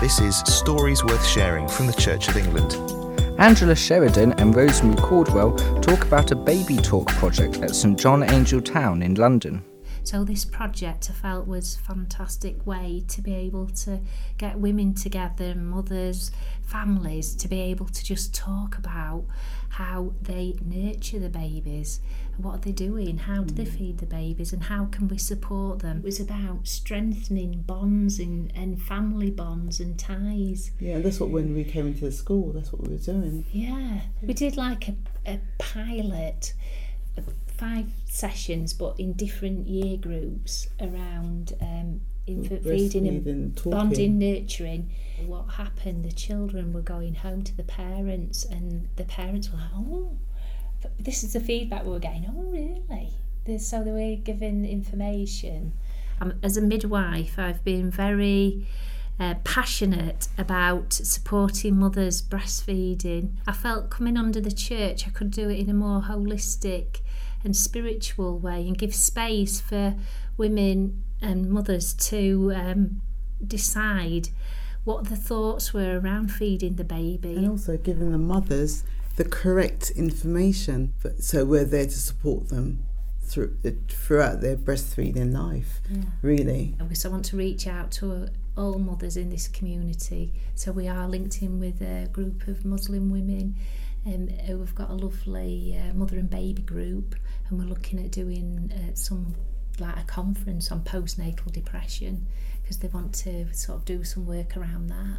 This is Stories Worth Sharing from the Church of England. Angela Sheridan and Rosemary Caldwell talk about a baby talk project at St John Angel Town in London. So this project I felt was a fantastic way to be able to get women together, mothers, families, to be able to just talk about how they nurture the babies, what are they doing, how do they feed the babies, and how can we support them. It was about strengthening bonds and family bonds and ties. Yeah, that's what, when we came into the school, that's what we were doing. Yeah, we did like a pilot, 5 sessions, but in different year groups around feeding and bonding, nurturing. What happened, the children were going home to the parents, and the parents were like, oh, this is the feedback we were getting. Oh, really? So they were giving information. As a midwife, I've been very passionate about supporting mothers breastfeeding. I felt coming under the church I could do it in a more holistic and spiritual way and give space for women and mothers to decide what the thoughts were around feeding the baby. And also giving the mothers the correct information, so we're there to support them throughout their breastfeeding life, really. And so I want to reach out to all mothers in this community. So we are linked in with a group of Muslim women who have got a lovely mother and baby group, and we're looking at doing a conference on postnatal depression, because they want to sort of do some work around that.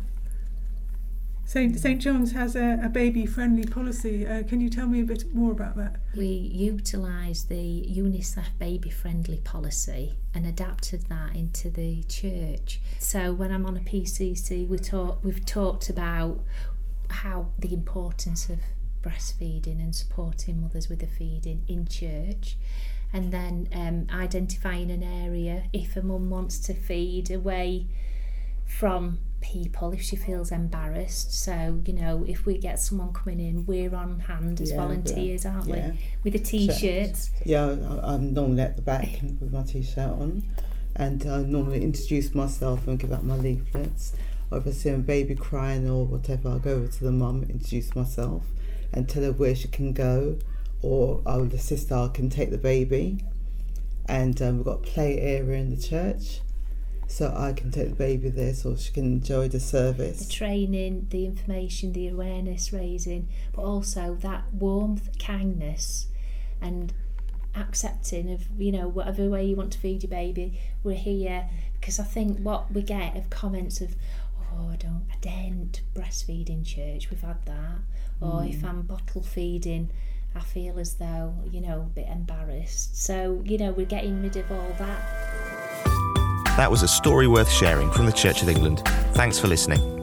St John's has a baby-friendly policy. Can you tell me a bit more about that? We utilised the UNICEF baby-friendly policy and adapted that into the church. So when I'm on a PCC, we've talked about how the importance of breastfeeding and supporting mothers with the feeding in church, and then identifying an area if a mum wants to feed away from people, if she feels embarrassed. So, if we get someone coming in, we're on hand as volunteers, aren't we? With the T-shirts. Yeah, I'm normally at the back with my T-shirt on, and I normally introduce myself and give out my leaflets. Or if I see a baby crying or whatever, I'll go over to the mum, introduce myself and tell her where she can go, or I will assist her, I can take the baby. And we've got a play area in the church, so I can take the baby there so she can enjoy the service. The training, the information, the awareness raising, but also that warmth, kindness and accepting of, whatever way you want to feed your baby, we're here. Because I think what we get of comments of, I daren't breastfeed in church, we've had that. Or if I'm bottle feeding, I feel as though, a bit embarrassed. So, we're getting rid of all that. That was a story worth sharing from the Church of England. Thanks for listening.